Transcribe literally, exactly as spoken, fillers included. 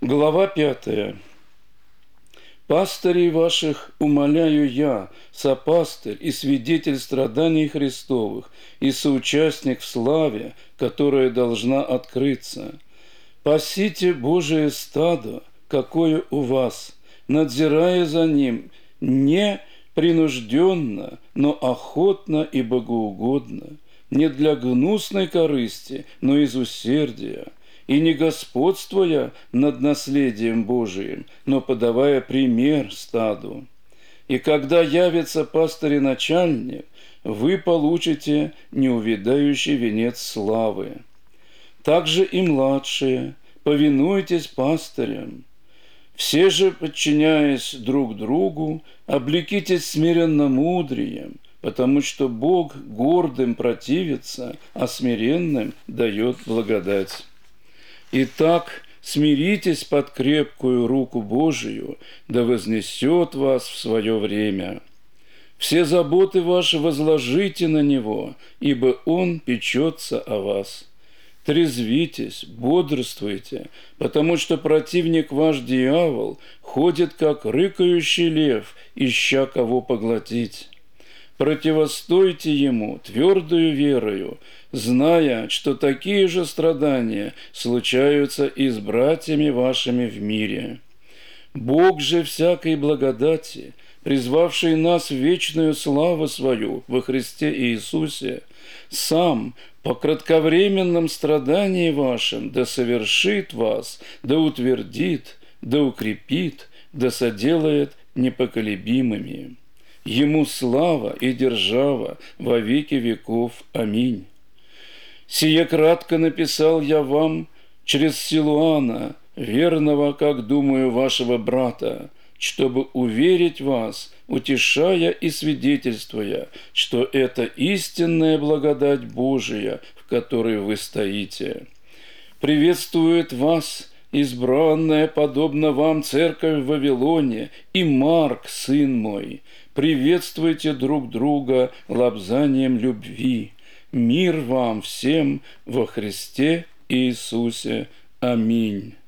Глава пятая. «Пастырей ваших умоляю я, сопастырь и свидетель страданий Христовых, и соучастник в славе, которая должна открыться. Пасите Божие стадо, какое у вас, надзирая за ним не принужденно, но охотно и богоугодно, не для гнусной корысти, но из усердия, и не господствуя над наследием Божиим, но подавая пример стаду. И когда явится пастырь и начальник, вы получите неувядающий венец славы. Также и младшие, повинуйтесь пастырям. Все же, подчиняясь друг другу, облекитесь смиренно мудрием, потому что Бог гордым противится, а смиренным дает благодать. Итак, смиритесь под крепкую руку Божию, да вознесет вас в свое время. Все заботы ваши возложите на Него, ибо Он печется о вас. Трезвитесь, бодрствуйте, потому что противник ваш дьявол ходит, как рыкающий лев, ища кого поглотить. Противостойте ему твердою верою, зная, что такие же страдания случаются и с братьями вашими в мире. Бог же всякой благодати, призвавший нас в вечную славу свою во Христе Иисусе, сам по кратковременном страдании вашим да совершит вас, да утвердит, да укрепит, да соделает непоколебимыми. Ему слава и держава во веки веков. Аминь. Сие кратко написал я вам через Силуана, верного, как думаю, вашего брата, чтобы уверить вас, утешая и свидетельствуя, что это истинная благодать Божия, в которой вы стоите. Приветствует вас избранная, подобно вам, церковь в Вавилоне, и Марк, сын мой. Приветствуйте друг друга лобзанием любви. Мир вам всем во Христе Иисусе. Аминь.